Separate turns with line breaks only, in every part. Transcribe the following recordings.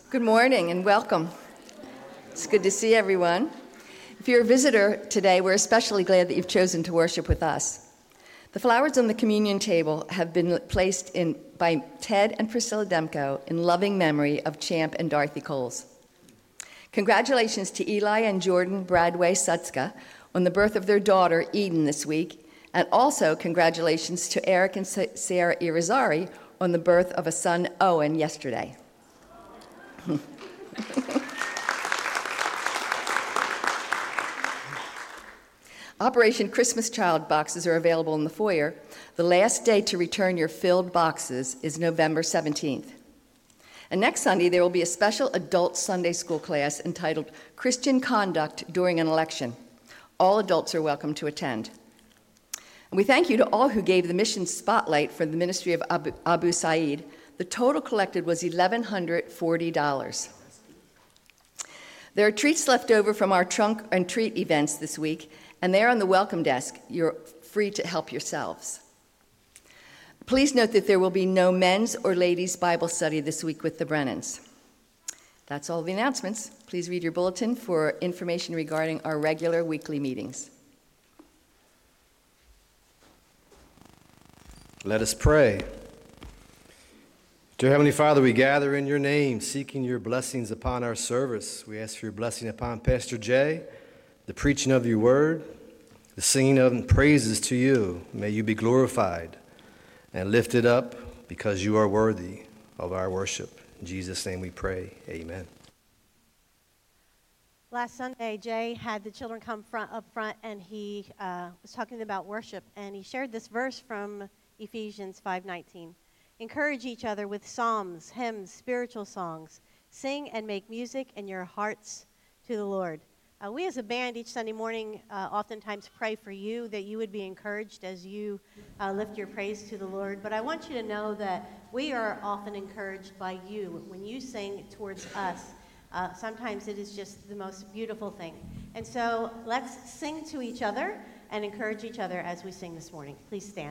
Good morning and welcome. It's good to see everyone. If you're a visitor today, we're especially glad that you've chosen to worship with us. The flowers on the communion table have been placed in by Ted and Priscilla Demko in loving memory of Champ and Dorothy Coles. Congratulations to Eli and Jordan Bradway Sutska on the birth of their daughter, Eden, this week, and also congratulations to Eric and Sarah Irizarry on the birth of a son, Owen, yesterday. Operation Christmas Child boxes are available in the foyer. The last day to return your filled boxes is November 17th. And next Sunday, there will be a special adult Sunday school class entitled Christian Conduct During an Election. All adults are welcome to attend. And we thank you to all who gave the mission spotlight for the ministry of Abu Said. The total collected was $1,140. There are treats left over from our trunk and treat events this week, and they're on the welcome desk. You're free to help yourselves. Please note that there will be no men's or ladies' Bible study this week with the Brennans. That's all the announcements. Please read your bulletin for information regarding our regular weekly meetings.
Let us pray. Dear Heavenly Father, we gather in your name, seeking your blessings upon our service. We ask for your blessing upon Pastor Jay, the preaching of your word, the singing of praises to you. May you be glorified and lifted up because you are worthy of our worship. In Jesus' name we pray. Amen.
Last Sunday, Jay had the children come up front, and he was talking about worship, and he shared this verse from Ephesians 5:19. Encourage each other with psalms, hymns, spiritual songs. Sing and make music in your hearts to the Lord. We as a band each Sunday morning oftentimes pray for you, that you would be encouraged as you lift your praise to the Lord. But I want you to know that we are often encouraged by you when you sing towards us. Sometimes it is just the most beautiful thing. And so let's sing to each other and encourage each other as we sing this morning. Please stand.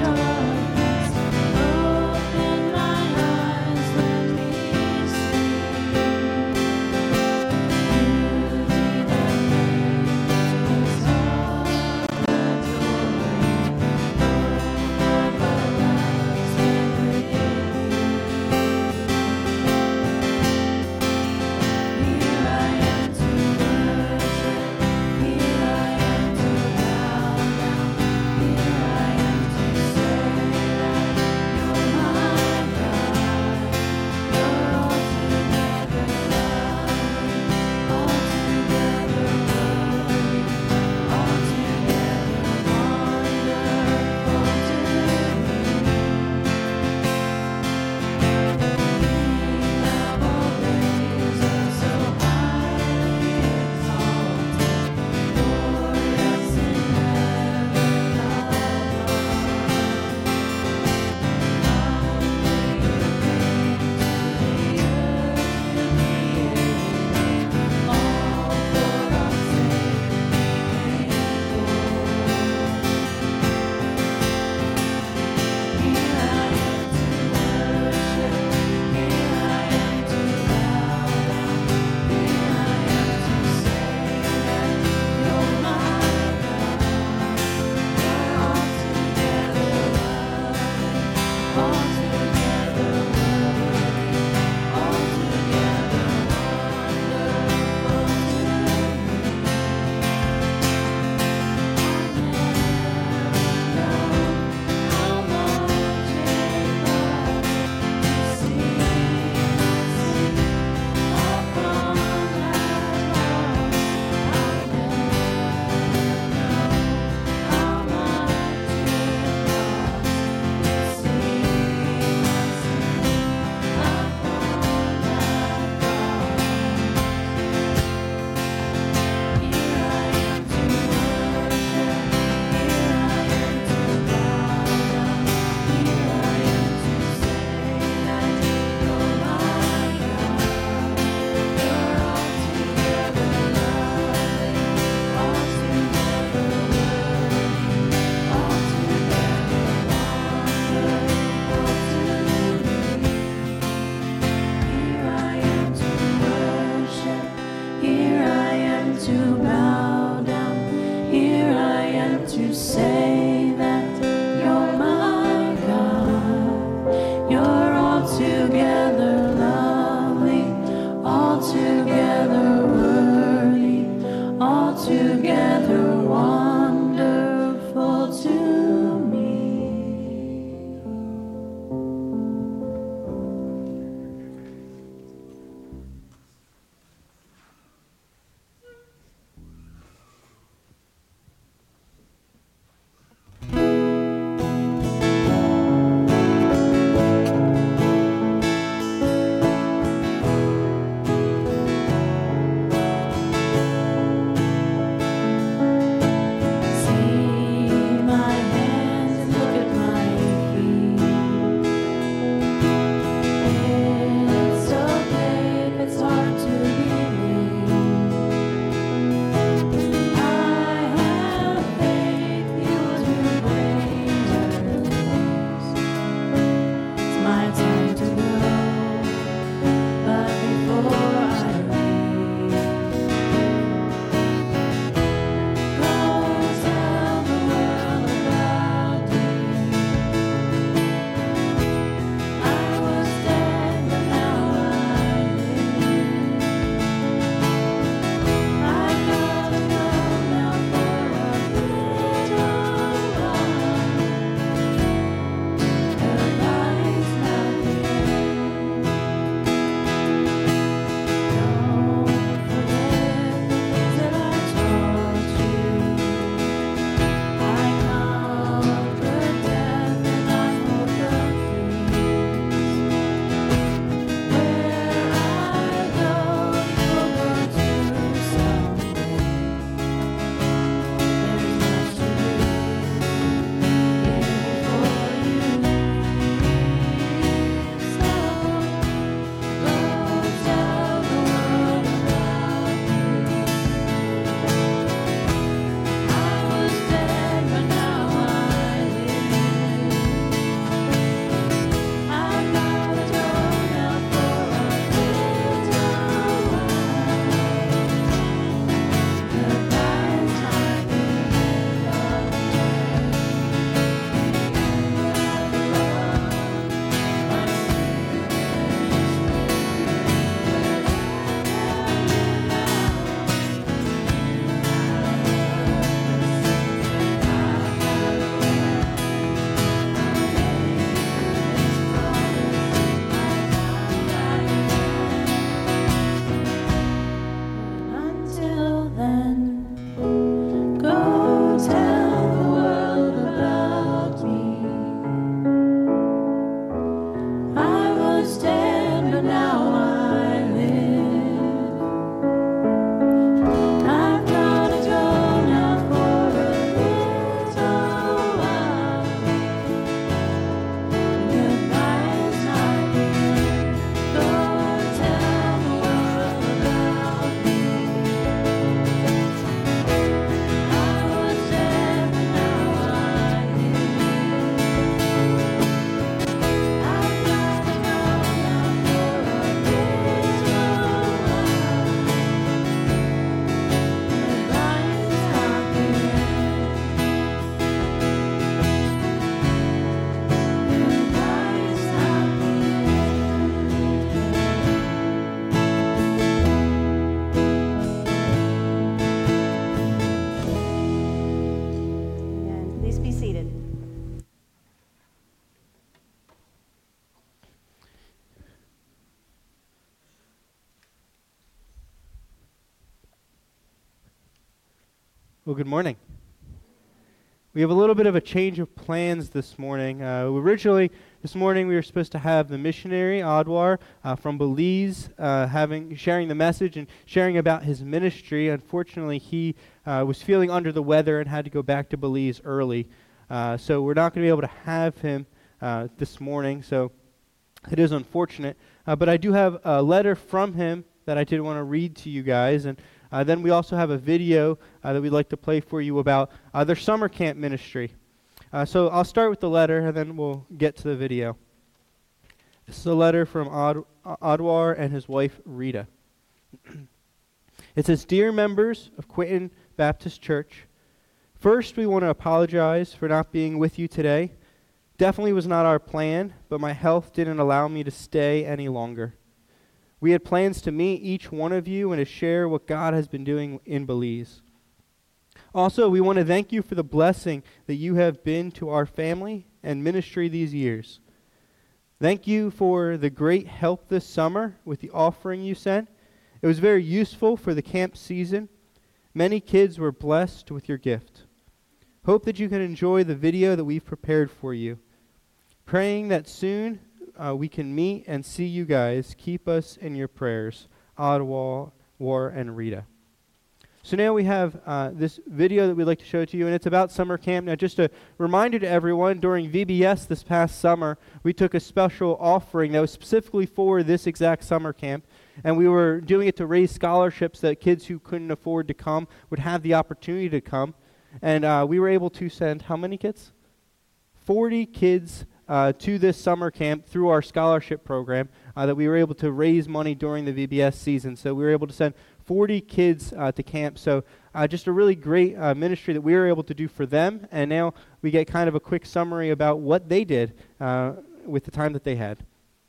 Open my eyes, let me see. Here I am to say that you're my God. You're altogether lovely, altogether worthy, altogether wonderful to me. See my hands and look at my feet. It's okay if it's hard to believe. I have faith you will do greater things. It's my time to go, but before I leave, go tell the world about me. I was dead, but now I live. I've got to go now for a little while. The light's not here. Don't forget the things that I taught you. I conquered death and I hold the keys. Where I go, you'll go too someday. There's much to do here before you leave. So go tell the world about me. I was dead, but now I live. I've got to go now for a little Until then, go tell the world about me. I was dead, but now I live. I've got to go now for a little while. Goodbye's not here. Go tell the world about me. I was dead, but now I live. I've got to go now for a little while. Goodbye's not here. Goodbye's not
Amen. Please be seated.
Well, good morning. We have a little bit of a change of plans this morning. Originally, this morning we were supposed to have the missionary, Adwar, from Belize, sharing the message and sharing about his ministry. Unfortunately, he was feeling under the weather and had to go back to Belize early. So we're not going to be able to have him this morning, so it is unfortunate. But I do have a letter from him that I did want to read to you guys, and then we also have a video that we'd like to play for you about their summer camp ministry. So I'll start with the letter, and then we'll get to the video. This is a letter from Adwar and his wife, Rita. It says, "Dear members of Quinton Baptist Church, First, we want to apologize for not being with you today. Definitely was not our plan, but my health didn't allow me to stay any longer. We had plans to meet each one of you and to share what God has been doing in Belize. Also, we want to thank you for the blessing that you have been to our family and ministry these years. Thank you for the great help this summer with the offering you sent. It was very useful for the camp season. Many kids were blessed with your gift. Hope that you can enjoy the video that we've prepared for you. Praying that soon we can meet and see you guys. Keep us in your prayers. Ottawa, War, and Rita. So now we have this video that we'd like to show to you, and it's about summer camp. Now, just a reminder to everyone, during VBS this past summer, we took a special offering that was specifically for this exact summer camp, and we were doing it to raise scholarships that kids who couldn't afford to come would have the opportunity to come. And we were able to send how many kids? 40 kids to this summer camp through our scholarship program that we were able to raise money during the VBS season. So we were able to send 40 kids to camp. So just a really great ministry that we were able to do for them. And now we get kind of a quick summary about what they did with the time that they had.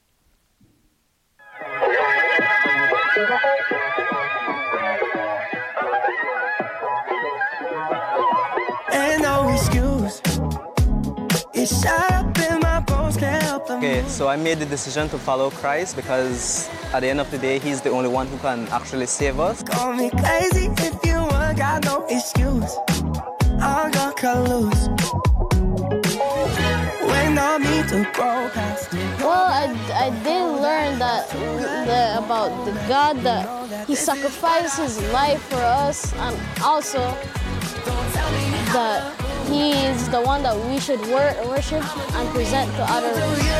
Ain't no excuse. It's shut up in my bones, can't help them.
Okay, so I made the decision to follow Christ because at the end of the day, He's the only one who can actually save us.
Call me crazy if you want, got no excuse. I'm gonna cut loose. When I meet to grow past.
Well, I did learn about the God that He sacrificed His life for us, and also that He is the one that we should worship and present to others.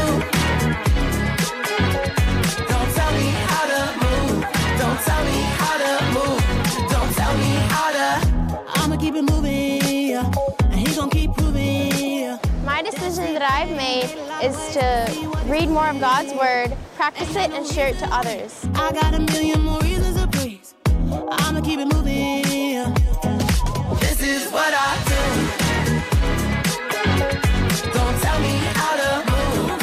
Don't tell me how to move. Don't tell me how to move. Don't tell me how to.
I'ma keep it moving, yeah, and He gon' keep proving, yeah.
My decision that I've made is to read more of God's Word, practice it, and share it to others.
I got a million more reasons to praise. I'ma keep it moving, yeah.
This is what I do. Don't tell me how to move.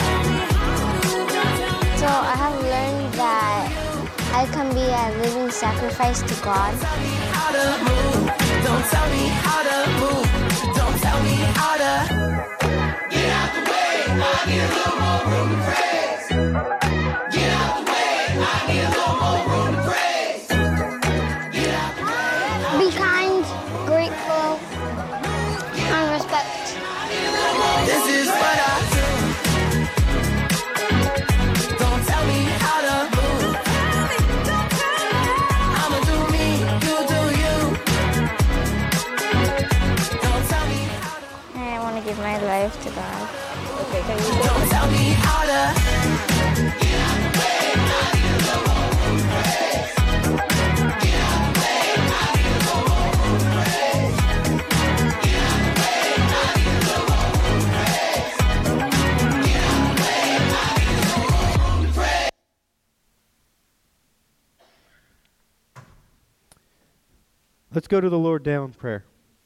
So I have learned that I can be a living sacrifice to God.
Don't tell me how to move. Don't tell me how to move. Don't tell me how to. Get out the way. I need a little more room to praise. Get out the way. I need a little more room to praise. Get out the way.
Be kind, grateful, and respect.
This is what I do. Don't tell me how to move. I'ma do me, you do you. Don't tell me how to.
I want to give my life to God.
Okay, can you
Don't tell me how to. Get out the way. I need a little more room to praise. Get out the way. I need a little more room to praise. Get out the way. I need a little more room to praise. Get out the way. I need a little more room to praise.
Let's go to the Lord now in prayer.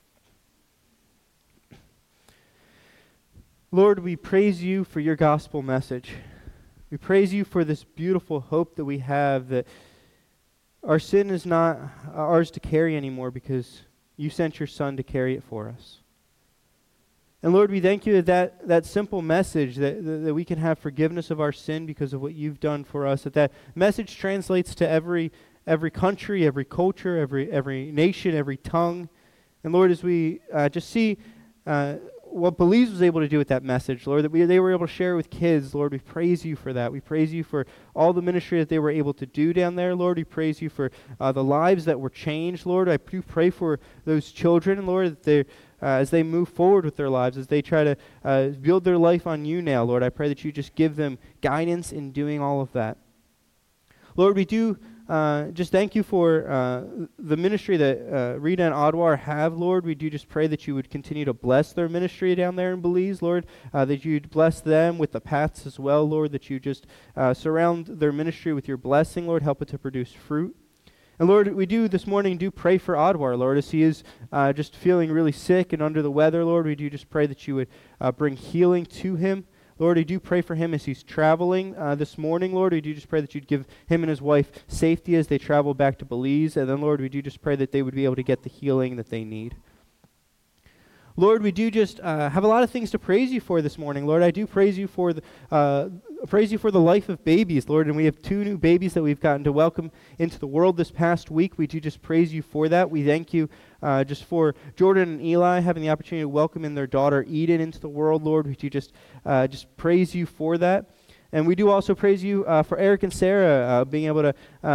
Lord, we praise you for your gospel message. We praise you for this beautiful hope that we have that our sin is not ours to carry anymore because you sent your Son to carry it for us. And Lord, we thank you that simple message that we can have forgiveness of our sin because of what you've done for us, that message translates to every country, every culture, every nation, every tongue. And Lord, as we just see what Belize was able to do with that message, Lord, that they were able to share with kids, Lord, we praise you for that. We praise you for all the ministry that they were able to do down there, Lord. We praise you for the lives that were changed, Lord. I do pray for those children, Lord, that they as they move forward with their lives, as they try to build their life on you now, Lord, I pray that you just give them guidance in doing all of that. Lord, we do just thank you for the ministry that Rita and Ottawa have, Lord. We do just pray that you would continue to bless their ministry down there in Belize, Lord, that you'd bless them with the paths as well, Lord, that you just surround their ministry with your blessing, Lord, help it to produce fruit. And Lord, we do this morning pray for Adwar, Lord, as he is just feeling really sick and under the weather, Lord. We do just pray that you would bring healing to him. Lord, we do pray for him as he's traveling this morning, Lord. We do just pray that you'd give him and his wife safety as they travel back to Belize. And then, Lord, we do just pray that they would be able to get the healing that they need. Lord, we do just have a lot of things to praise you for this morning. Lord, I do praise you for the life of babies, Lord, and we have 2 new babies that we've gotten to welcome into the world this past week. We do just praise you for that. We thank you just for Jordan and Eli having the opportunity to welcome in their daughter Eden into the world, Lord. We do just praise you for that. And we do also praise you for Eric and Sarah being able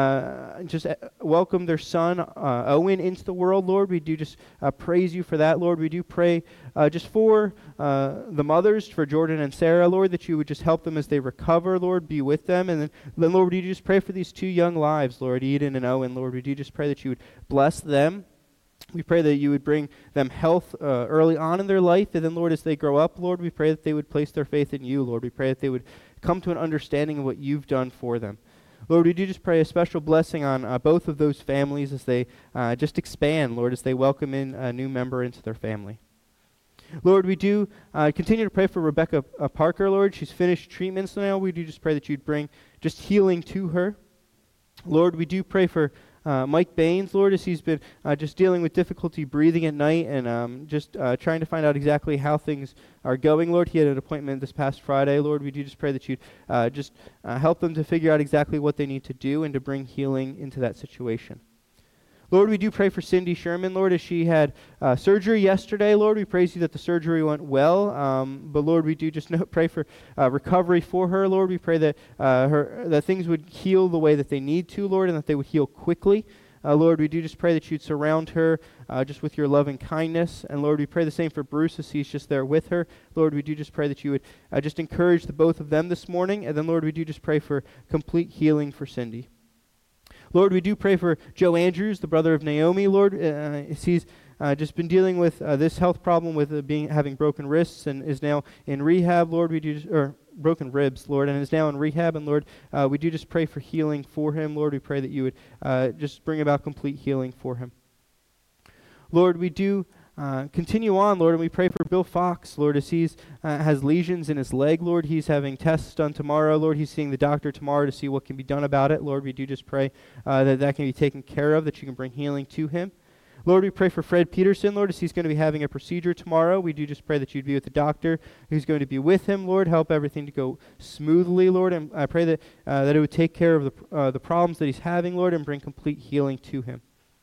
to welcome their son, Owen, into the world, Lord. We do just praise you for that, Lord. We do pray just for the mothers, for Jordan and Sarah, Lord, that you would just help them as they recover, Lord, be with them. And then Lord, we do just pray for these 2 young lives, Lord, Eden and Owen, Lord. We do just pray that you would bless them. We pray that you would bring them health early on in their life. And then, Lord, as they grow up, Lord, we pray that they would place their faith in you, Lord. We pray that they would come to an understanding of what you've done for them. Lord, we do just pray a special blessing on both of those families as they just expand, Lord, as they welcome in a new member into their family. Lord, we do continue to pray for Rebecca Parker, Lord. She's finished treatments now. We do just pray that you'd bring just healing to her. Lord, we do pray for Mike Baines, Lord, as he's been just dealing with difficulty breathing at night and just trying to find out exactly how things are going, Lord. He had an appointment this past Friday, Lord. We do just pray that you'd just help them to figure out exactly what they need to do and to bring healing into that situation. Lord, we do pray for Cindy Sherman, Lord, as she had surgery yesterday. Lord, we praise you that the surgery went well. But Lord, we do just pray for recovery for her. Lord, we pray that that things would heal the way that they need to, Lord, and that they would heal quickly. Lord, we do just pray that you'd surround her just with your loving kindness. And Lord, we pray the same for Bruce as he's just there with her. Lord, we do just pray that you would just encourage the both of them this morning. And then, Lord, we do just pray for complete healing for Cindy. Lord, we do pray for Joe Andrews, the brother of Naomi, Lord. He's just been dealing with this health problem with having broken wrists and is now in rehab, Lord. We do or broken ribs, Lord, and is now in rehab. And Lord, we do just pray for healing for him, Lord. We pray that you would just bring about complete healing for him. Lord, we do continue on, Lord, and we pray for Bill Fox, Lord, as he's has lesions in his leg, Lord. He's having tests done tomorrow, Lord. He's seeing the doctor tomorrow to see what can be done about it, Lord. We do just pray that can be taken care of, that you can bring healing to him. Lord, we pray for Fred Peterson, Lord, as he's going to be having a procedure tomorrow. We do just pray that you'd be with the doctor who's going to be with him, Lord. Help everything to go smoothly, Lord. And I pray that it would take care of the problems that he's having, Lord, and bring complete healing to him.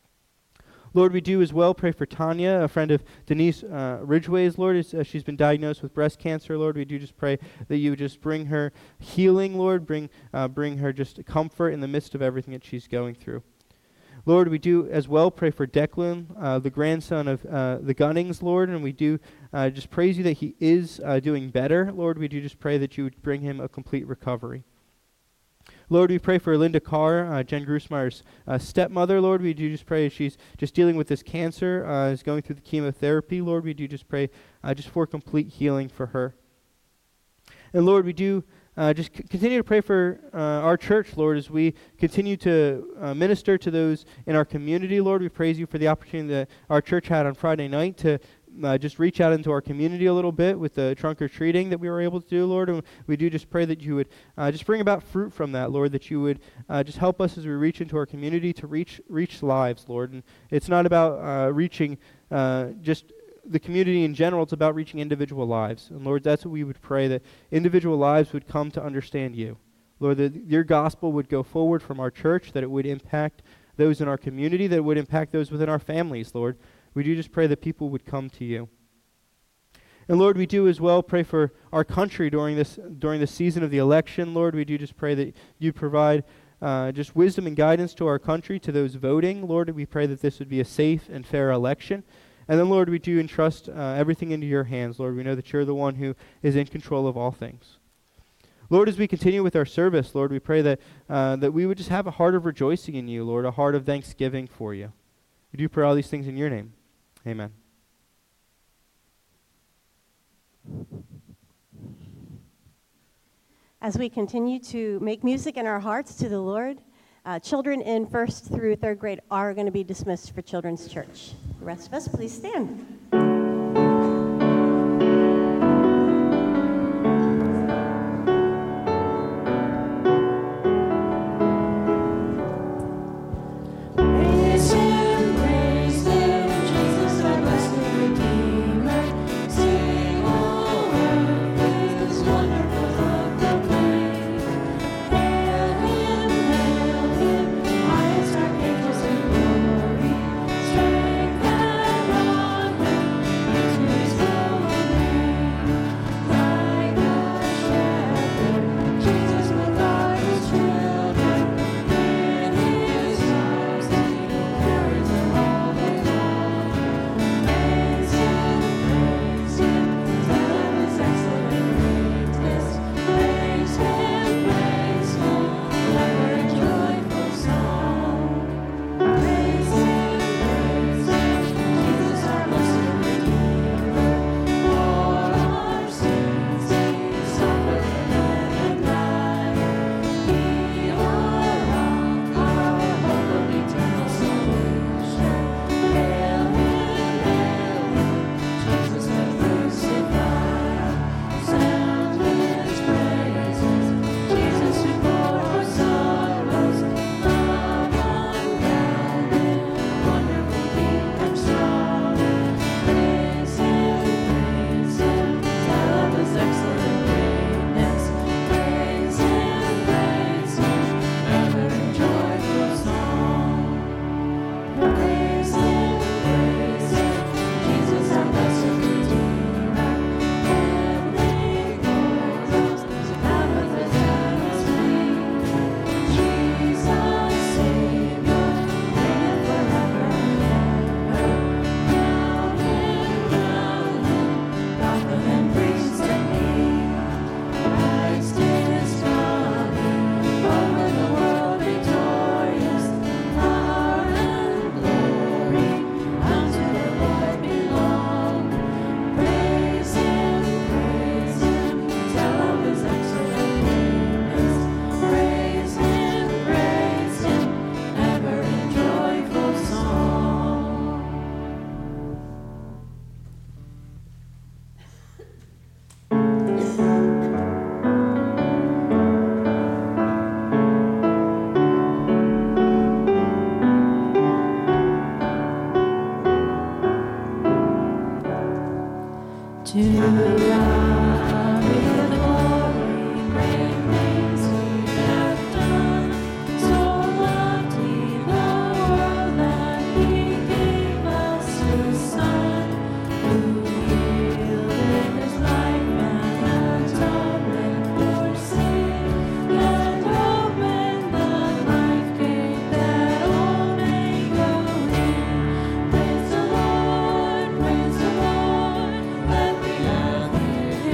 Lord, we do as well pray for Tanya, a friend of Denise Ridgway's, Lord, as she's been diagnosed with breast cancer, Lord. We do just pray that you would just bring her healing, Lord, bring her just comfort in the midst of everything that she's going through. Lord, we do as well pray for Declan, the grandson of the Gunnings, Lord, and we do just praise you that he is doing better. Lord, we do just pray that you would bring him a complete recovery. Lord, we pray for Linda Carr, Jen Grusmeyer's stepmother, Lord. We do just pray as she's just dealing with this cancer, is going through the chemotherapy, Lord. We do just pray just for complete healing for her. And Lord, we do just continue to pray for our church, Lord, as we continue to minister to those in our community, Lord. We praise you for the opportunity that our church had on Friday night to just reach out into our community a little bit with the trunk or treating that we were able to do, Lord. And we do just pray that you would just bring about fruit from that, Lord, that you would just help us as we reach into our community to reach lives, Lord. And it's not about reaching just the community in general, it's about reaching individual lives. And Lord, that's what we would pray, that individual lives would come to understand you. Lord, that your gospel would go forward from our church, that it would impact those in our community, that it would impact those within our families, Lord. We do just pray that people would come to you. And Lord, we do as well pray for our country during this season of the election. Lord, we do just pray that you provide just wisdom and guidance to our country, to those voting. Lord, we pray that this would be a safe and fair election. And then, Lord, we do entrust everything into your hands. Lord, we know that you're the one who is in control of all things. Lord, as we continue with our service, Lord, we pray that that we would just have a heart of rejoicing in you, Lord, a heart of thanksgiving for you. We do pray all these things in your name. Amen.
As we continue to make music in our hearts to the Lord, Children in first through third grade are going to be dismissed for Children's Church. The rest of us, please stand.
Praise Him, Jesus, our blessed Redeemer. Sing all earth His wonderful love proclaim. Hail Him, highest archangels in glory. Strength and honor into His holy name. Like a shepherd, Jesus will guard His children. In His arms He carries them all day long. Praise Him, tell of His excellent greatness. Praise Him, ever a joyful song. Praise Him, Jesus our blessed Redeemer. For our sins He suffered and died. He our rock, our hope of eternal salvation. Hail Him, Jesus the crucified. Sound His praises, Jesus who bore our sorrows. Love unbounded, wonderful, deep and strong. Praise Him, tell of His excellent greatness. Praise Him, ever a joyful song. Praise Him, Jesus our blessed Redeemer. Heavenly portals, Sabbath is at His feet. Jesus, Savior, reigneth forever and ever. Crown Him, prophet and priest and king. Christ is coming, over the world victorious. Power and glory unto the Lord belong. Praise Him, tell of His excellent greatness. Praise Him, ever in joyful song. To God be the glory, great things He hath done. So loved He the world that He gave us His Son, who yielded His life and atonement for sin, and opened the life gate that all may go in. Praise the Lord, let the earth hear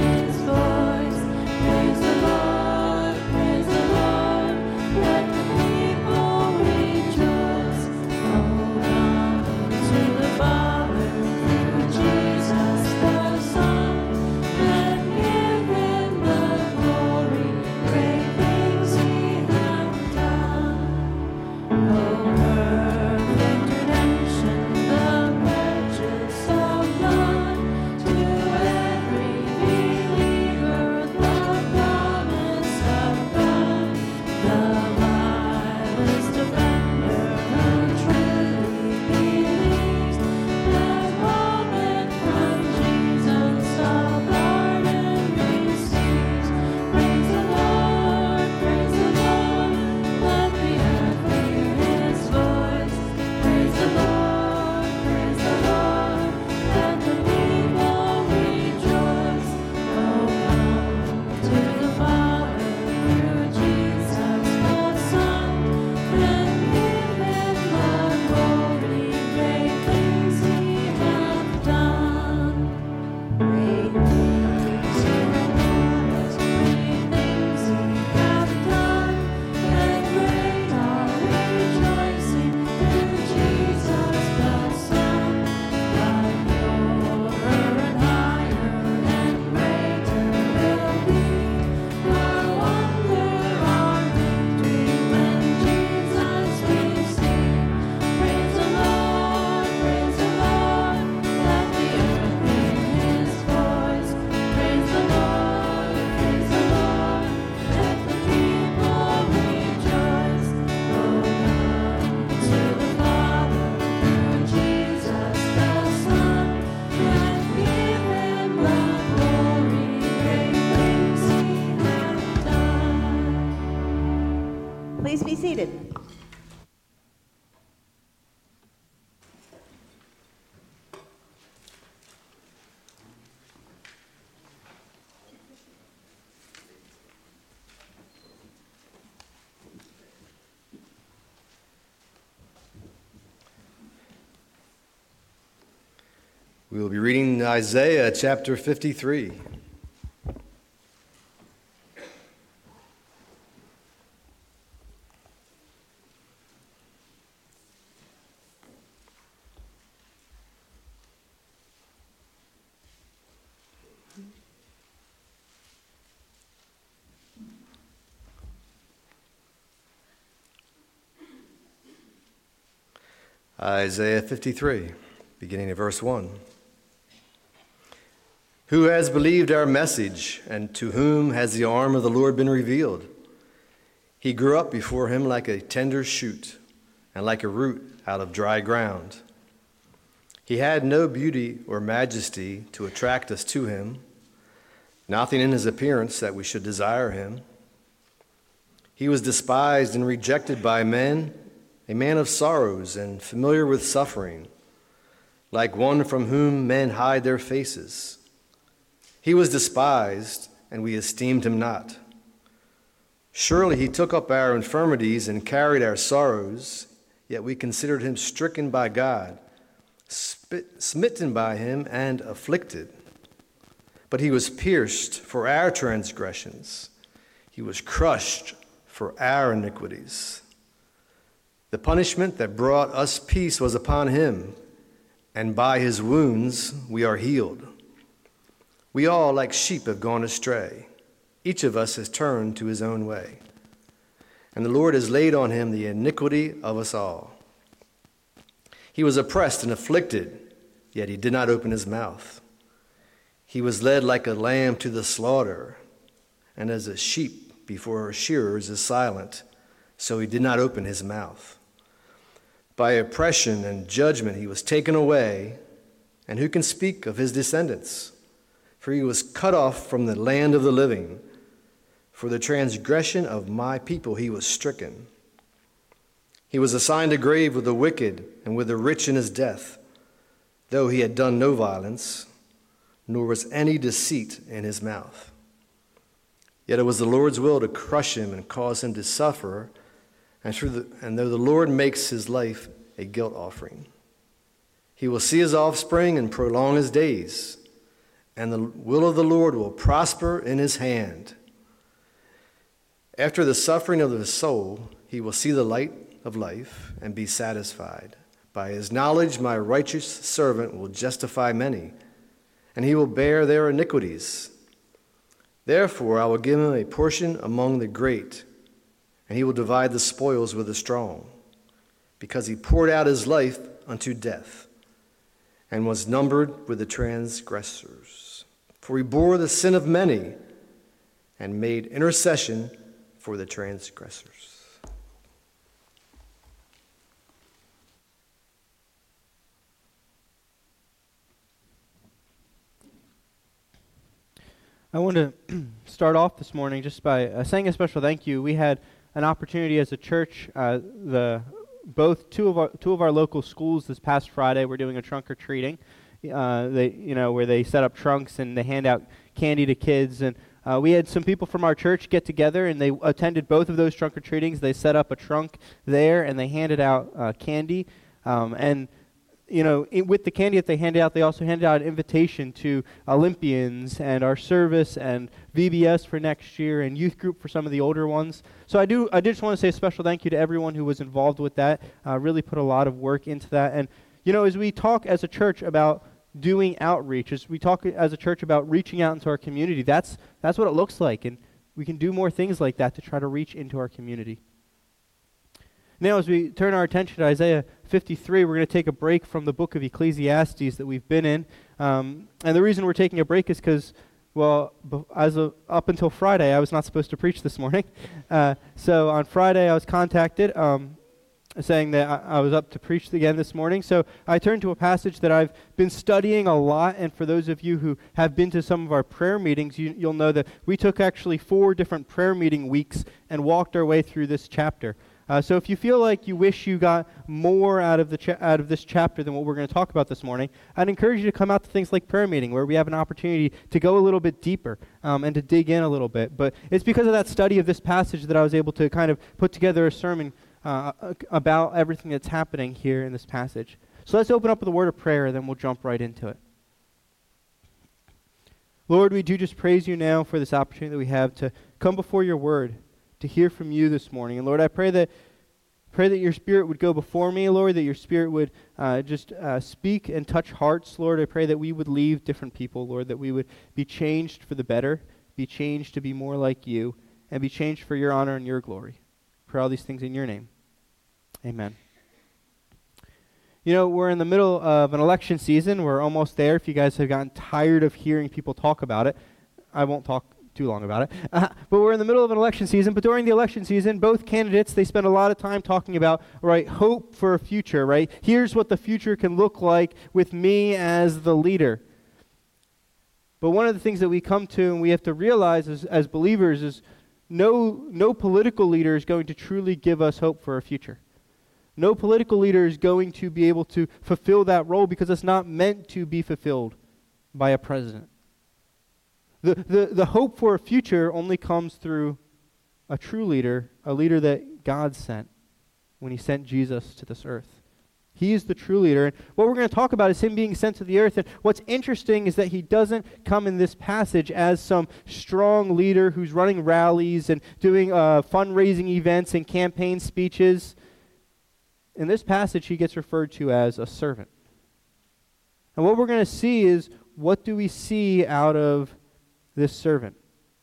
We will be reading Isaiah chapter 53. Isaiah 53, beginning at verse 1. Who has believed our message, and to whom has the arm of the Lord been revealed? He grew up before him like a tender shoot, and like a root out of dry ground. He had no beauty or majesty to attract us to him, nothing in his appearance that we should desire him. He was despised and rejected by men, a man of sorrows and familiar with suffering, like one from whom men hide their faces. He was despised, and we esteemed him not. Surely he took up our infirmities and carried our sorrows, yet we considered him stricken by God, smitten by him and afflicted. But he was pierced for our transgressions. He was crushed for our iniquities. The punishment that brought us peace was upon him, and by his wounds we are healed. We all, like sheep, have gone astray. Each of us has turned to his own way. And the Lord has laid on him the iniquity of us all. He was oppressed and afflicted, yet he did not open his mouth. He was led like a lamb to the slaughter, and as a sheep before her shearers is silent, so he did not open his mouth. By oppression and judgment he was taken away, and who can speak of his descendants? For he was cut off from the land of the living. For the transgression of my people he was stricken. He was assigned a grave with the wicked and with the rich in his death, though he had done no violence, nor was any deceit in his mouth. Yet it was the Lord's will to crush him and cause him to suffer, and though the Lord makes his life a guilt offering, he will see his offspring and prolong his days, and the will of the Lord will prosper in his hand. After the suffering of his soul, he will see the light of life and be satisfied. By his knowledge, my righteous servant will justify many, and he will bear their iniquities. Therefore, I will give him a portion among the great, and he will divide the spoils with the strong, because he poured out his life unto death, and was numbered with the transgressors. For he bore the sin of many, and made intercession for the transgressors.
I want to start off this morning just by saying a special thank you. We had an opportunity as a church, two of our local schools this past Friday were doing a trunk or treating, where they set up trunks and they hand out candy to kids. And we had some people from our church get together and they attended both of those trunk or treatings. They set up a trunk there and they handed out candy. With the candy that they handed out, they also handed out an invitation to Olympians and our service and VBS for next year and youth group for some of the older ones. So I just want to say a special thank you to everyone who was involved with that, really put a lot of work into that. And, as we talk as a church about doing outreach, as we talk as a church about reaching out into our community, that's what it looks like. And we can do more things like that to try to reach into our community. Now, as we turn our attention to Isaiah 53, we're going to take a break from the book of Ecclesiastes that we've been in. And the reason we're taking a break is because, up until Friday, I was not supposed to preach this morning. So on Friday, I was contacted saying that I was up to preach again this morning. So I turned to a passage that I've been studying a lot. And for those of you who have been to some of our prayer meetings, you'll know that we took actually 4 different prayer meeting weeks and walked our way through this chapter. So if you feel like you wish you got more out of this chapter than what we're going to talk about this morning, I'd encourage you to come out to things like prayer meeting, where we have an opportunity to go a little bit deeper and to dig in a little bit. But it's because of that study of this passage that I was able to kind of put together a sermon about everything that's happening here in this passage. So let's open up with a word of prayer, and then we'll jump right into it. Lord, we do just praise you now for this opportunity that we have to come before your word, to hear from you this morning. And Lord, I pray that your Spirit would go before me, Lord, that your Spirit would just speak and touch hearts, Lord. I pray that we would leave different people, Lord, that we would be changed for the better, be changed to be more like you, and be changed for your honor and your glory. Pray all these things in your name. Amen. You know, we're in the middle of an election season. We're almost there. If you guys have gotten tired of hearing people talk about it, I won't talk too long about it. But we're in the middle of an election season. But during the election season, both candidates, they spend a lot of time talking about, right, hope for a future, right? Here's what the future can look like with me as the leader. But one of the things that we come to and we have to realize as believers is no political leader is going to truly give us hope for a future. No political leader is going to be able to fulfill that role because it's not meant to be fulfilled by a president. The hope for a future only comes through a true leader, a leader that God sent when he sent Jesus to this earth. He is the true leader. And what we're going to talk about is him being sent to the earth. And what's interesting is that he doesn't come in this passage as some strong leader who's running rallies and doing fundraising events and campaign speeches. In this passage, he gets referred to as a servant. And what we're going to see is, what do we see out of this servant?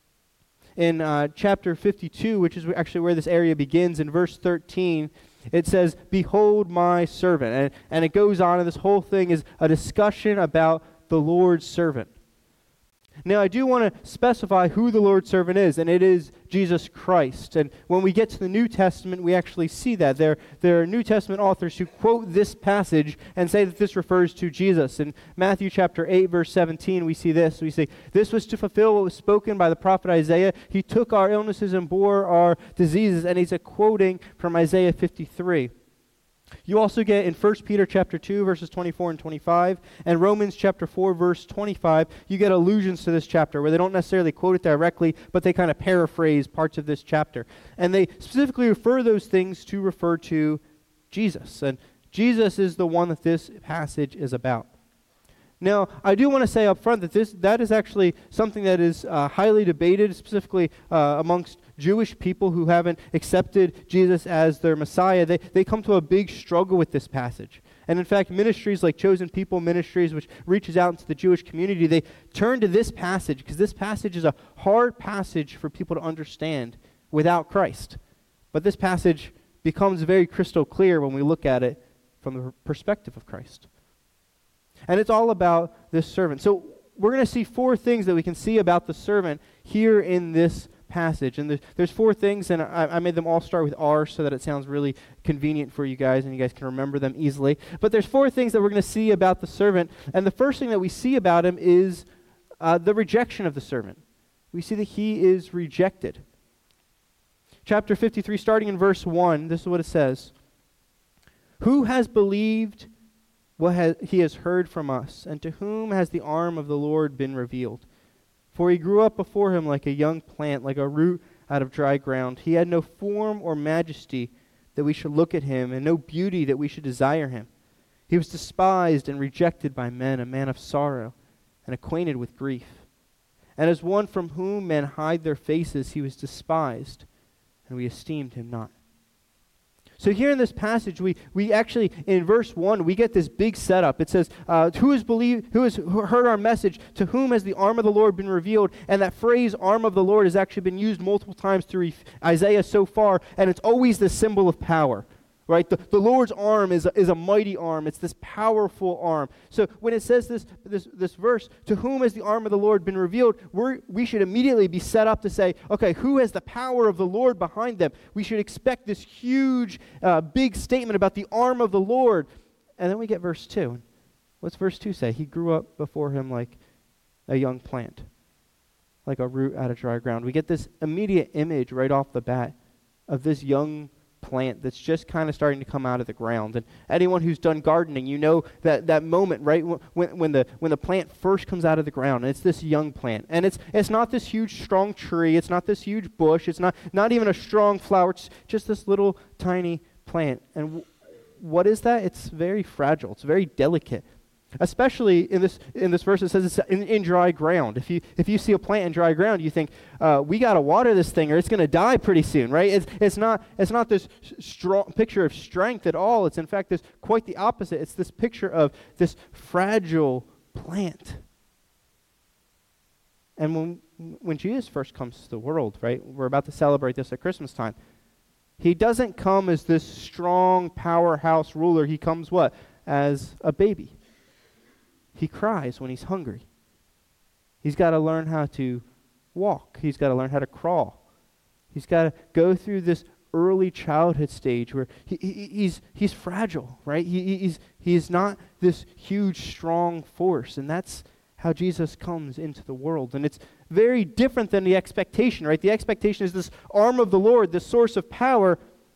In chapter 52, which is actually where this area begins, in verse 13, it says, "Behold my servant." And it goes on, and this whole thing is a discussion about the Lord's servant. Now, I do want to specify who the Lord's servant is, and it is Jesus Christ. And when we get to the New Testament, we actually see that. There are New Testament authors who quote this passage and say that this refers to Jesus. In Matthew chapter 8, verse 17, we see this. We say, "This was to fulfill what was spoken by the prophet Isaiah. He took our illnesses and bore our diseases." And he's quoting from Isaiah 53. You also get in 1 Peter chapter 2, verses 24 and 25, and Romans chapter 4, verse 25, you get allusions to this chapter where they don't necessarily quote it directly, but they kind of paraphrase parts of this chapter. And they specifically refer those things to refer to Jesus. And Jesus is the one that this passage is about. Now, I do want to say up front that that is actually something that is highly debated, specifically amongst Jewish people who haven't accepted Jesus as their Messiah. They come to a big struggle with this passage. And in fact, ministries like Chosen People Ministries, which reaches out into the Jewish community, they turn to this passage because this passage is a hard passage for people to understand without Christ. But this passage becomes very crystal clear when we look at it from the perspective of Christ. And it's all about this servant. So we're going to see four things that we can see about the servant here in this passage. And there's four things, and I made them all start with R so that it sounds really convenient for you guys and you guys can remember them easily. But there's four things that we're going to see about the servant. And the first thing that we see about him is the rejection of the servant. We see that he is rejected. Chapter 53, starting in verse 1, this is what it says. "Who has believed what he has heard from us, and to whom has the arm of the Lord been revealed? For he grew up before him like a young plant, like a root out of dry ground. He had no form or majesty that we should look at him, and no beauty that we should desire him. He was despised and rejected by men, a man of sorrow, and acquainted with grief. And as one from whom men hide their faces, he was despised, and we esteemed him not." So here in this passage, we actually, in verse 1, we get this big setup. It says, who has heard our message? To whom has the arm of the Lord been revealed? And that phrase, arm of the Lord, has actually been used multiple times through Isaiah so far, and it's always the symbol of power. Right? The Lord's arm is a mighty arm. It's this powerful arm. So when it says this verse, to whom has the arm of the Lord been revealed, we should immediately be set up to say, okay, who has the power of the Lord behind them? We should expect this huge, big statement about the arm of the Lord. And then we get verse 2. What's verse 2 say? He grew up before him like a young plant, like a root out of dry ground. We get this immediate image right off the bat of this young plant that's just kind of starting to come out of the ground. And anyone who's done gardening, you know that moment, right, when the plant first comes out of the ground, and it's this young plant. And it's not this huge, strong tree. It's not this huge bush. It's not even a strong flower. It's just this little, tiny plant. And what is that? It's very fragile. It's very delicate. Especially in this verse, it says it's in dry ground. If you see a plant in dry ground, you think we got to water this thing, or it's going to die pretty soon, right? It's not this strong picture of strength at all. It's in fact this quite the opposite. It's this picture of this fragile plant. And when Jesus first comes to the world, right? We're about to celebrate this at Christmas time. He doesn't come as this strong powerhouse ruler. He comes what? As a baby. He cries when he's hungry. He's got to learn how to walk. He's got to learn how to crawl. He's got to go through this early childhood stage where he's fragile, right? He's not this huge, strong force, and that's how Jesus comes into the world. And it's very different than the expectation, right? The expectation is this arm of the Lord, this source of power,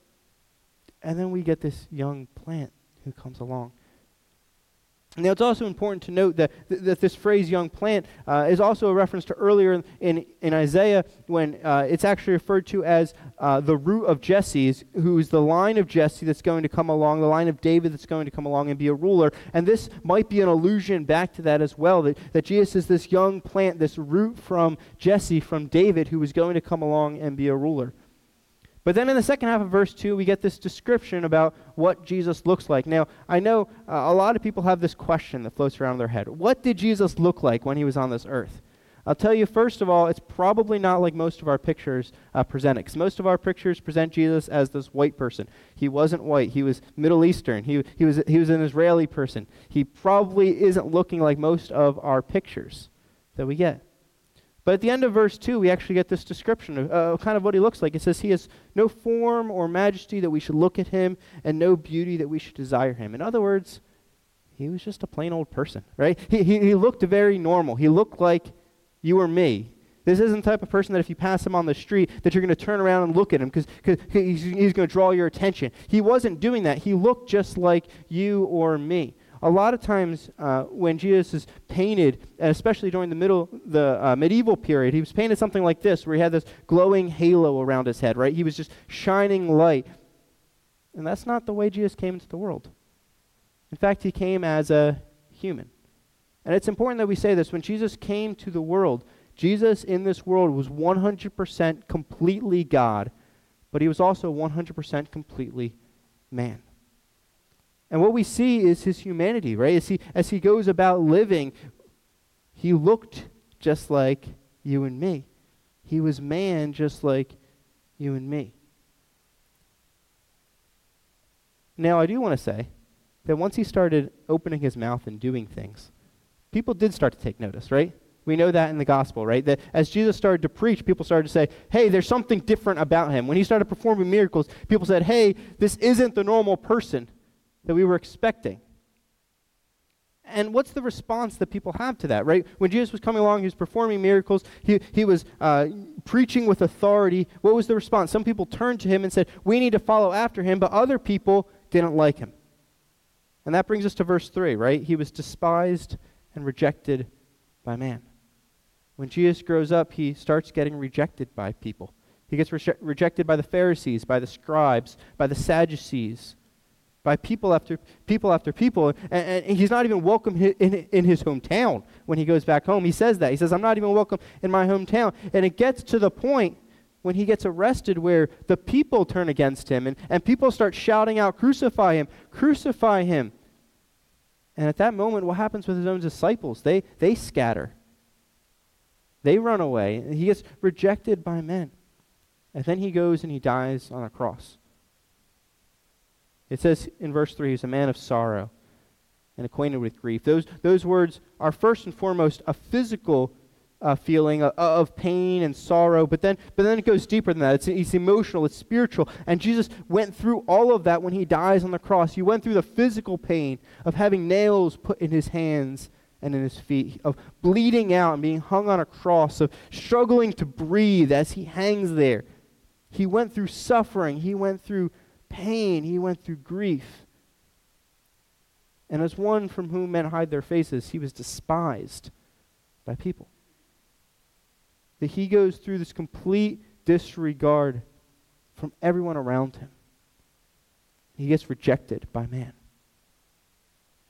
and then we get this young plant who comes along. Now, it's also important to note that this phrase young plant is also a reference to earlier in Isaiah when it's actually referred to as the root of Jesse, who's the line of Jesse that's going to come along, the line of David that's going to come along and be a ruler. And this might be an allusion back to that as well, that Jesus is this young plant, this root from Jesse, from David, who is going to come along and be a ruler. But then in the second half of verse 2, we get this description about what Jesus looks like. Now, I know a lot of people have this question that floats around in their head. What did Jesus look like when he was on this earth? I'll tell you, first of all, it's probably not like most of our pictures present it, because most of our pictures present Jesus as this white person. He wasn't white. He was Middle Eastern. He was an Israeli person. He probably isn't looking like most of our pictures that we get. But at the end of verse 2, we actually get this description of kind of what he looks like. It says he has no form or majesty that we should look at him, and no beauty that we should desire him. In other words, he was just a plain old person, right? He looked very normal. He looked like you or me. This isn't the type of person that if you pass him on the street that you're going to turn around and look at him because he's going to draw your attention. He wasn't doing that. He looked just like you or me. A lot of times when Jesus is painted, and especially during the medieval period, he was painted something like this, where he had this glowing halo around his head, right? He was just shining light. And that's not the way Jesus came into the world. In fact, he came as a human. And it's important that we say this. When Jesus came to the world, Jesus in this world was 100% completely God, but he was also 100% completely man. And what we see is his humanity, right? As he goes about living, he looked just like you and me. He was man just like you and me. Now, I do want to say that once he started opening his mouth and doing things, people did start to take notice, right? We know that in the gospel, right? That as Jesus started to preach, people started to say, hey, there's something different about him. When he started performing miracles, people said, hey, this isn't the normal person that we were expecting. And what's the response that people have to that, right? When Jesus was coming along, he was performing miracles, he was preaching with authority. What was the response? Some people turned to him and said, we need to follow after him, but other people didn't like him. And that brings us to verse 3, right? He was despised and rejected by man. When Jesus grows up, he starts getting rejected by people. He gets rejected by the Pharisees, by the scribes, by the Sadducees, by people after people, and he's not even welcome in his hometown when he goes back home. He says that. He says, I'm not even welcome in my hometown. And it gets to the point when he gets arrested where the people turn against him, and people start shouting out, crucify him, crucify him. And at that moment, what happens with his own disciples? They scatter. They run away. He gets rejected by men. And then he goes and he dies on a cross. It says in verse 3, he's a man of sorrow and acquainted with grief. Those words are first and foremost a physical feeling of pain and sorrow, but then it goes deeper than that. It's emotional, it's spiritual. And Jesus went through all of that when he dies on the cross. He went through the physical pain of having nails put in his hands and in his feet, of bleeding out and being hung on a cross, of struggling to breathe as he hangs there. He went through suffering. He went through pain. He went through grief. And as one from whom men hide their faces, he was despised by people. That he goes through this complete disregard from everyone around him. He gets rejected by man.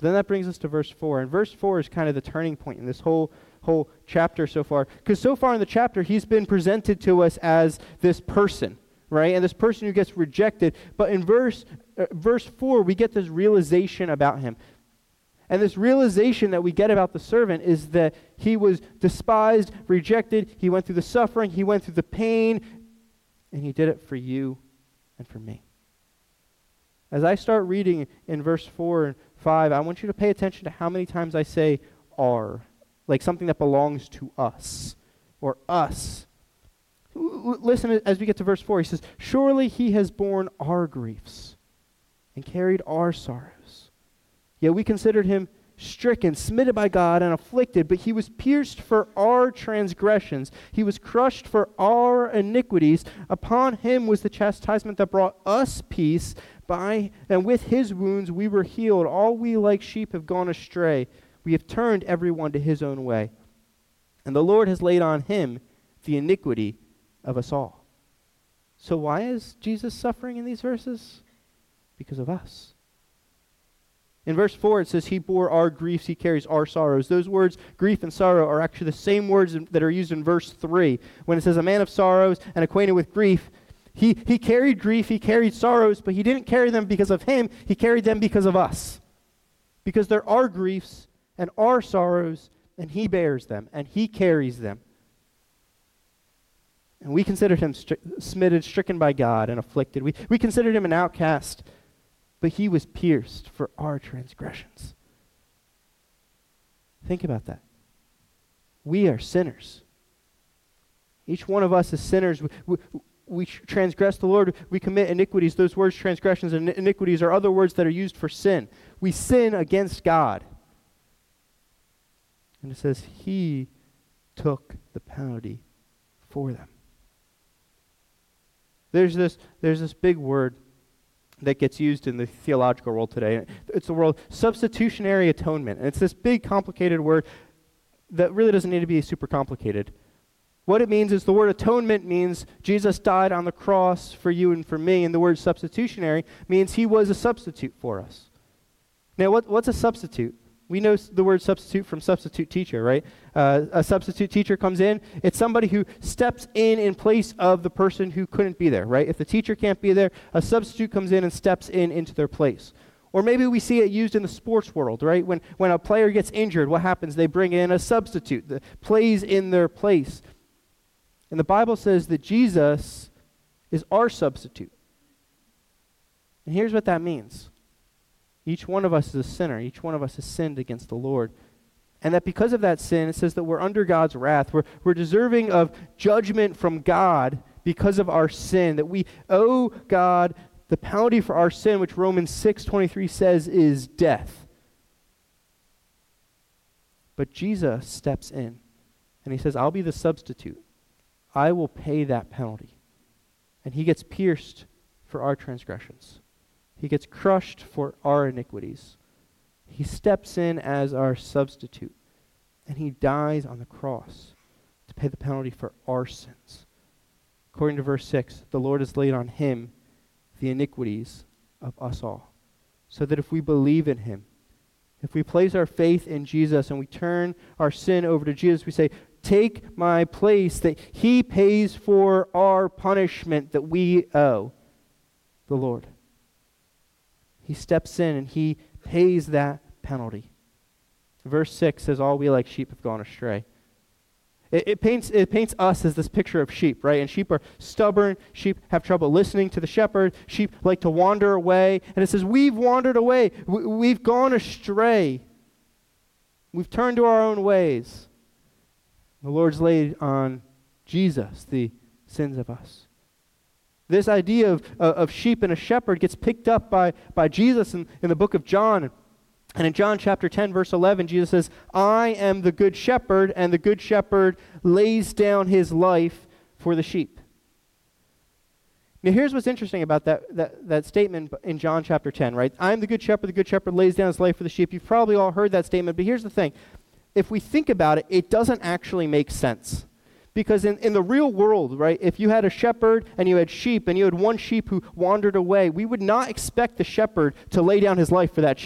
Then that brings us to verse 4. And verse 4 is kind of the turning point in this whole chapter so far. Because so far in the chapter, he's been presented to us as this person, right? And this person who gets rejected. But in verse 4, we get this realization about him. And this realization that we get about the servant is that he was despised, rejected. He went through the suffering. He went through the pain. And he did it for you and for me. As I start reading in verse 4 and 5, I want you to pay attention to how many times I say our, like something that belongs to us or us. Listen as we get to verse 4. He says, surely he has borne our griefs and carried our sorrows. Yet we considered him stricken, smitten by God, and afflicted, but he was pierced for our transgressions. He was crushed for our iniquities. Upon him was the chastisement that brought us peace, and with his wounds we were healed. All we like sheep have gone astray. We have turned everyone to his own way. And the Lord has laid on him the iniquity of us all. So why is Jesus suffering in these verses? Because of us. In verse 4, it says, he bore our griefs, he carries our sorrows. Those words, grief and sorrow, are actually the same words that are used in verse 3. When it says, a man of sorrows and acquainted with grief, he carried grief, he carried sorrows, but he didn't carry them because of him, he carried them because of us. Because there are griefs and our sorrows, and he bears them, and he carries them. And we considered him smitten, stricken by God, and afflicted. We considered him an outcast, but he was pierced for our transgressions. Think about that. We are sinners. Each one of us is sinners. We transgress the Lord. We commit iniquities. Those words, transgressions and iniquities, are other words that are used for sin. We sin against God. And it says he took the penalty for them. There's this big word that gets used in the theological world today. It's the word substitutionary atonement. And it's this big, complicated word that really doesn't need to be super complicated. What it means is the word atonement means Jesus died on the cross for you and for me, and the word substitutionary means he was a substitute for us. Now, what's a substitute? We know the word substitute from substitute teacher, right? A substitute teacher comes in. It's somebody who steps in place of the person who couldn't be there, right? If the teacher can't be there, a substitute comes in and steps into their place. Or maybe we see it used in the sports world, right? When a player gets injured, what happens? They bring in a substitute that plays in their place. And the Bible says that Jesus is our substitute. And here's what that means. Each one of us is a sinner. Each one of us has sinned against the Lord. And that because of that sin, it says that we're under God's wrath. We're deserving of judgment from God because of our sin. That we owe God the penalty for our sin, which Romans 6:23 says is death. But Jesus steps in and he says, I'll be the substitute. I will pay that penalty. And he gets pierced for our transgressions. He gets crushed for our iniquities. He steps in as our substitute. And he dies on the cross to pay the penalty for our sins. According to verse 6, the Lord has laid on him the iniquities of us all. So that if we believe in him, if we place our faith in Jesus and we turn our sin over to Jesus, we say, take my place, that he pays for our punishment that we owe the Lord. He steps in and he pays that penalty. Verse 6 says, all we like sheep have gone astray. It paints us as this picture of sheep, right? And sheep are stubborn. Sheep have trouble listening to the shepherd. Sheep like to wander away. And it says, we've wandered away. We've gone astray. We've turned to our own ways. The Lord's laid on Jesus the sins of us. This idea of sheep and a shepherd gets picked up by Jesus in the book of John. And in John chapter 10, verse 11, Jesus says, I am the good shepherd, and the good shepherd lays down his life for the sheep. Now here's what's interesting about that statement in John chapter 10, right? I'm the good shepherd lays down his life for the sheep. You've probably all heard that statement, but here's the thing. If we think about it, it doesn't actually make sense. Because in the real world, right, if you had a shepherd and you had sheep and you had one sheep who wandered away, we would not expect the shepherd to lay down his life for that sheep.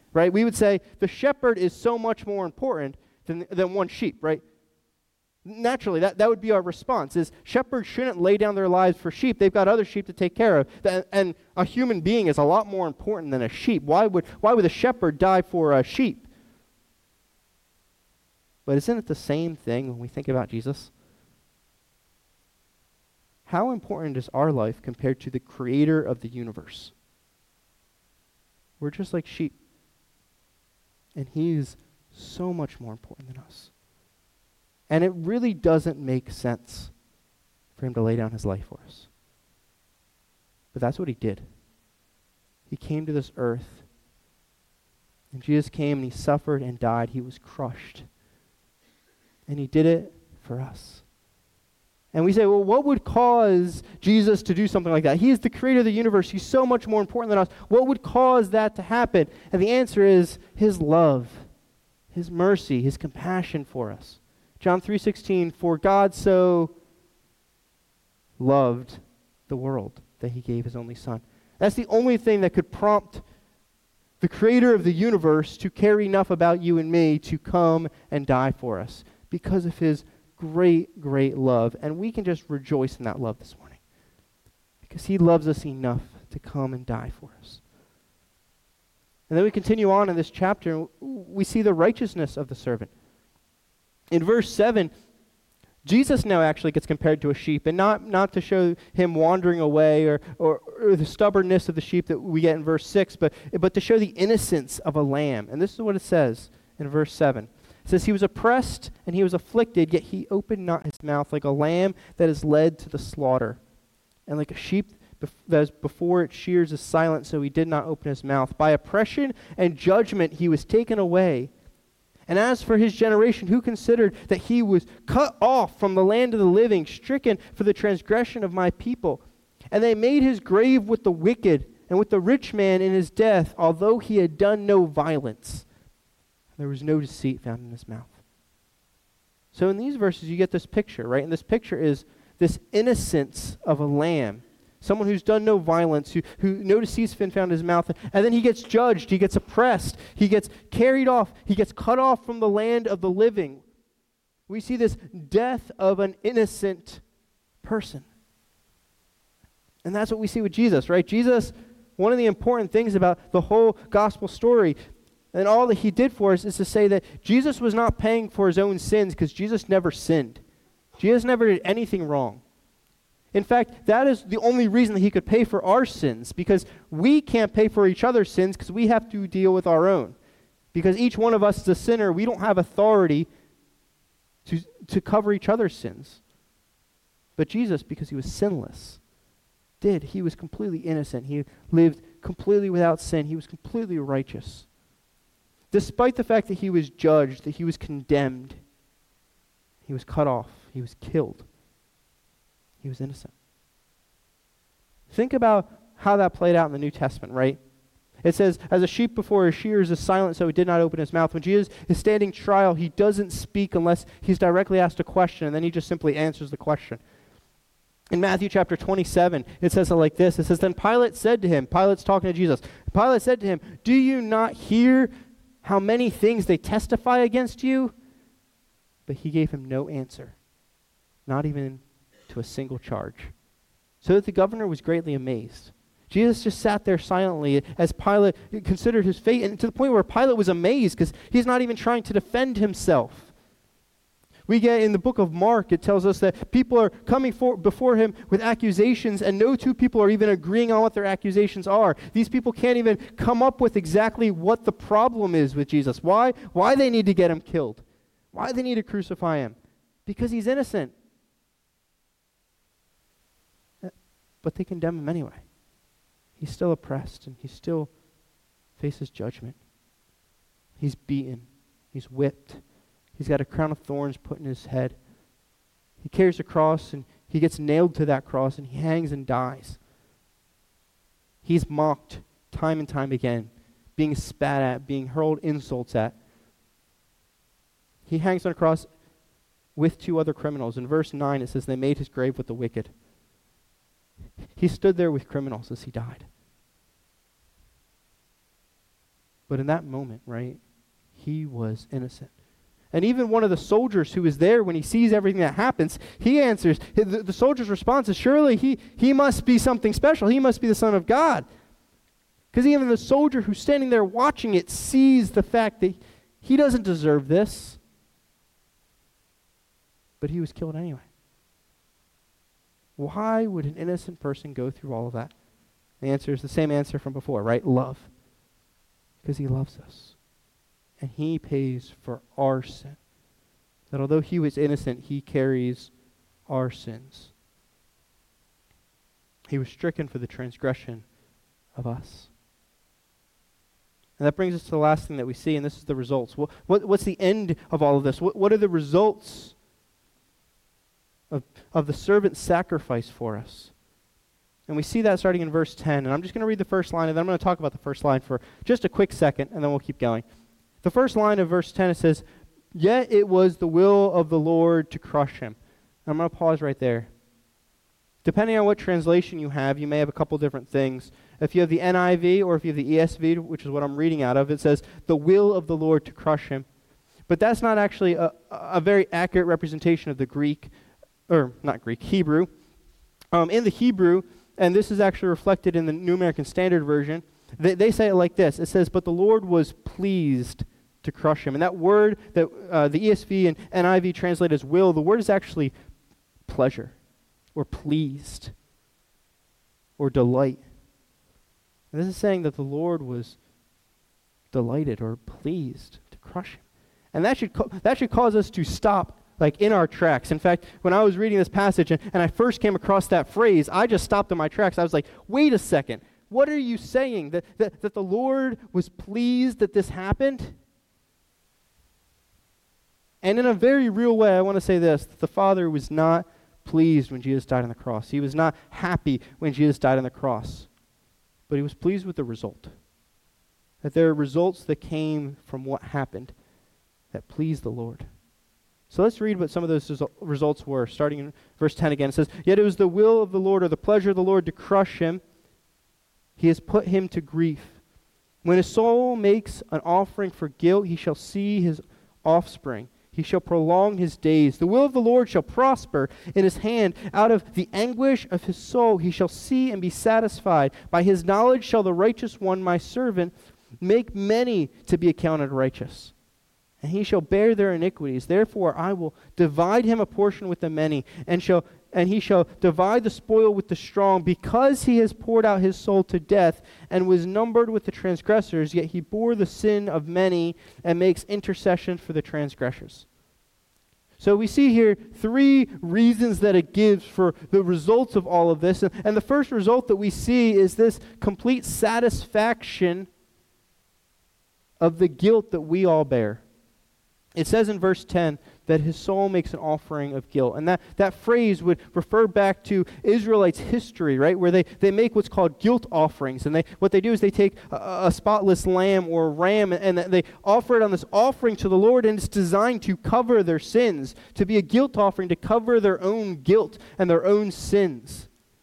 right? We would say the shepherd is so much more important than one sheep, right? Naturally, that would be our response, is shepherds shouldn't lay down their lives for sheep. They've got other sheep to take care of. And a human being is a lot more important than a sheep. Why would a shepherd die for a sheep? But isn't it the same thing when we think about Jesus? How important is our life compared to the creator of the universe? We're just like sheep. And he is so much more important than us. And it really doesn't make sense for him to lay down his life for us. But that's what he did. He came to this earth. And Jesus came and he suffered and died. He was crushed. And he did it for us. And we say, well, what would cause Jesus to do something like that? He is the creator of the universe. He's so much more important than us. What would cause that to happen? And the answer is his love, his mercy, his compassion for us. John 3:16, for God so loved the world that he gave his only son. That's the only thing that could prompt the creator of the universe to care enough about you and me to come and die for us because of his great, great love. And we can just rejoice in that love this morning because he loves us enough to come and die for us. And then we continue on in this chapter, and we see the righteousness of the servant. In verse 7, Jesus now actually gets compared to a sheep, and not to show him wandering away or the stubbornness of the sheep that we get in verse 6, but to show the innocence of a lamb. And this is what it says in verse 7. It says, he was oppressed and he was afflicted, yet he opened not his mouth, like a lamb that is led to the slaughter. And like a sheep that is before its shears is silent, so he did not open his mouth. By oppression and judgment he was taken away. And as for his generation, who considered that he was cut off from the land of the living, stricken for the transgression of my people? And they made his grave with the wicked and with the rich man in his death, although he had done no violence. There was no deceit found in his mouth. So in these verses, you get this picture, right? And this picture is this innocence of a lamb. Someone who's done no violence, who no deceit's been found in his mouth. And then he gets judged, he gets oppressed, he gets carried off, he gets cut off from the land of the living. We see this death of an innocent person. And that's what we see with Jesus, right? Jesus, one of the important things about the whole gospel story and all that he did for us is to say that Jesus was not paying for his own sins because Jesus never sinned. Jesus never did anything wrong. In fact, that is the only reason that he could pay for our sins, because we can't pay for each other's sins because we have to deal with our own. Because each one of us is a sinner, we don't have authority to cover each other's sins. But Jesus, because he was sinless, did. He was completely innocent. He lived completely without sin. He was completely righteous. Despite the fact that he was judged, that he was condemned, he was cut off, he was killed. He was innocent. Think about how that played out in the New Testament, right? It says, as a sheep before his shears is silent, so he did not open his mouth. When Jesus is standing trial, he doesn't speak unless he's directly asked a question, and then he just simply answers the question. In Matthew chapter 27, it says it like this. It says, then Pilate said to him, Pilate's talking to Jesus, Pilate said to him, do you not hear how many things they testify against you? But he gave him no answer, not even to a single charge. So that the governor was greatly amazed. Jesus just sat there silently as Pilate considered his fate, and to the point where Pilate was amazed because he's not even trying to defend himself. We get in the book of Mark, it tells us that people are coming before him with accusations, and no two people are even agreeing on what their accusations are. These people can't even come up with exactly what the problem is with Jesus. Why they need to get him killed. Why they need to crucify him. Because he's innocent. But they condemn him anyway. He's still oppressed, and he still faces judgment. He's beaten. He's whipped. He's got a crown of thorns put in his head. He carries a cross, and he gets nailed to that cross, and he hangs and dies. He's mocked time and time again, being spat at, being hurled insults at. He hangs on a cross with two other criminals. In verse 9, it says, they made his grave with the wicked. He stood there with criminals as he died. But in that moment, right, he was innocent. And even one of the soldiers who is there when he sees everything that happens, he answers, the soldier's response is, surely he must be something special. He must be the Son of God. Because even the soldier who's standing there watching it sees the fact that he doesn't deserve this. But he was killed anyway. Why would an innocent person go through all of that? The answer is the same answer from before, right? Love. Because he loves us. And he pays for our sin. That although he was innocent, he carries our sins. He was stricken for the transgression of us. And that brings us to the last thing that we see, and this is the results. What's the end of all of this? What are the results of the servant's sacrifice for us? And we see that starting in verse 10. And I'm just going to read the first line, and then I'm going to talk about the first line for just a quick second, and then we'll keep going. The first line of verse 10, it says, "Yet it was the will of the Lord to crush him." And I'm going to pause right there. Depending on what translation you have, you may have a couple different things. If you have the NIV or if you have the ESV, which is what I'm reading out of, it says, "the will of the Lord to crush him." But that's not actually a very accurate representation of the Hebrew. In the Hebrew, and this is actually reflected in the New American Standard Version, they say it like this. It says, "But the Lord was pleased to crush him." And that word that the ESV and NIV translate as will, the word is actually pleasure or pleased or delight. And this is saying that the Lord was delighted or pleased to crush him. And that should cause us to stop in our tracks. In fact, when I was reading this passage and I first came across that phrase, I just stopped in my tracks. I was like, wait a second. What are you saying? That the Lord was pleased that this happened? And in a very real way, I want to say this, that the Father was not pleased when Jesus died on the cross. He was not happy when Jesus died on the cross. But he was pleased with the result. That there are results that came from what happened that pleased the Lord. So let's read what some of those results were, starting in verse 10 again. It says, "Yet it was the will of the Lord, or the pleasure of the Lord, to crush him. He has put him to grief. When his soul makes an offering for guilt, he shall see his offspring. He shall prolong his days. The will of the Lord shall prosper in his hand. Out of the anguish of his soul he shall see and be satisfied. By his knowledge shall the righteous one, my servant, make many to be accounted righteous. And he shall bear their iniquities. Therefore I will divide him a portion with the many, and he shall divide the spoil with the strong, because he has poured out his soul to death and was numbered with the transgressors, yet he bore the sin of many and makes intercession for the transgressors." So we see here 3 reasons that it gives for the results of all of this. And the first result that we see is this complete satisfaction of the guilt that we all bear. It says in verse 10 that his soul makes an offering of guilt. And that phrase would refer back to Israelites' history, right? Where they make what's called guilt offerings. And what they do is they take a spotless lamb or a ram and they offer it on this offering to the Lord, and it's designed to cover their sins, to be a guilt offering, to cover their own guilt and their own sins.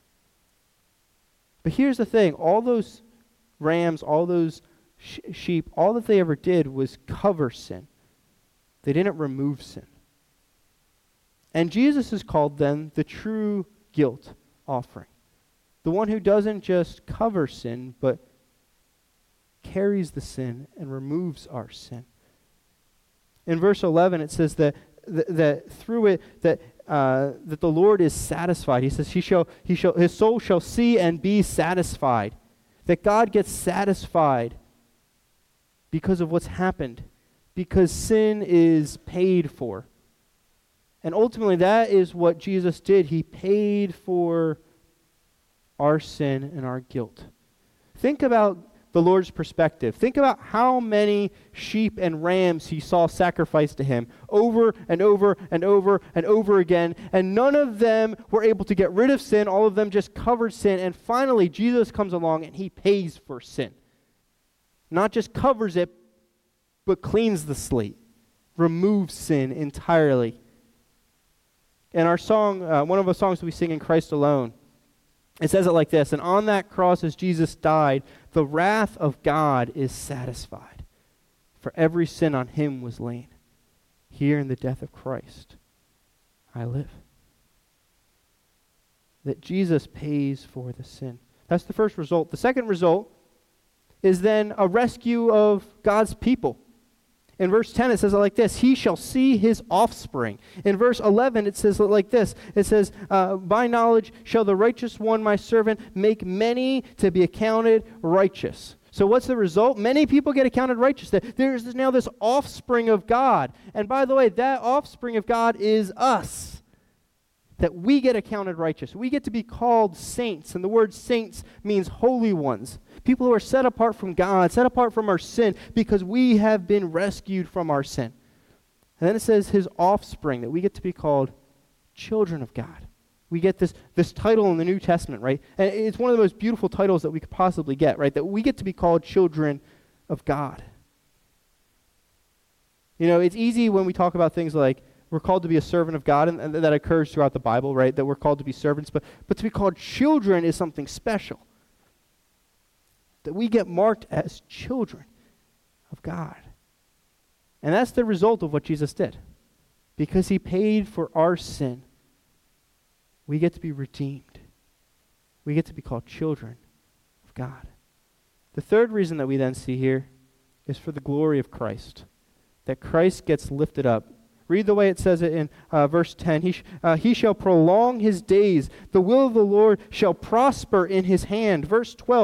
But here's the thing. All those rams, all those sheep, all that they ever did was cover sin. They didn't remove sin. And Jesus is called then the true guilt offering. The one who doesn't just cover sin, but carries the sin and removes our sin. In verse 11 it says that through it that the Lord is satisfied. He says his soul shall see and be satisfied. That God gets satisfied because of what's happened. Because sin is paid for. And ultimately that is what Jesus did. He paid for our sin and our guilt. Think about the Lord's perspective. Think about how many sheep and rams he saw sacrificed to him over and over and over and over again. And none of them were able to get rid of sin. All of them just covered sin. And finally Jesus comes along and he pays for sin. Not just covers it, but cleans the slate, removes sin entirely. In our song, one of the songs we sing in Christ Alone, it says it like this: "And on that cross as Jesus died, the wrath of God is satisfied." For every sin on him was laid. Here in the death of Christ, I live. That Jesus pays for the sin. That's the first result. The second result is then a rescue of God's people. In verse 10, it says it like this: he shall see his offspring. In verse 11, it says it like this. It says, by knowledge shall the righteous one, my servant, make many to be accounted righteous. So what's the result? Many people get accounted righteous. There's now this offspring of God. And by the way, that offspring of God is us. That we get accounted righteous. We get to be called saints. And the word saints means holy ones. People who are set apart from God, set apart from our sin, because we have been rescued from our sin. And then it says his offspring, that we get to be called children of God. We get this title in the New Testament, right? And it's one of the most beautiful titles that we could possibly get, right? That we get to be called children of God. You know, it's easy when we talk about things like we're called to be a servant of God, and that occurs throughout the Bible, right? That we're called to be servants, but to be called children is something special. That we get marked as children of God. And that's the result of what Jesus did. Because he paid for our sin, we get to be redeemed. We get to be called children of God. The third reason that we then see here is for the glory of Christ. That Christ gets lifted up. Read the way it says it in verse 10. He shall prolong his days. The will of the Lord shall prosper in his hand. Verse 12.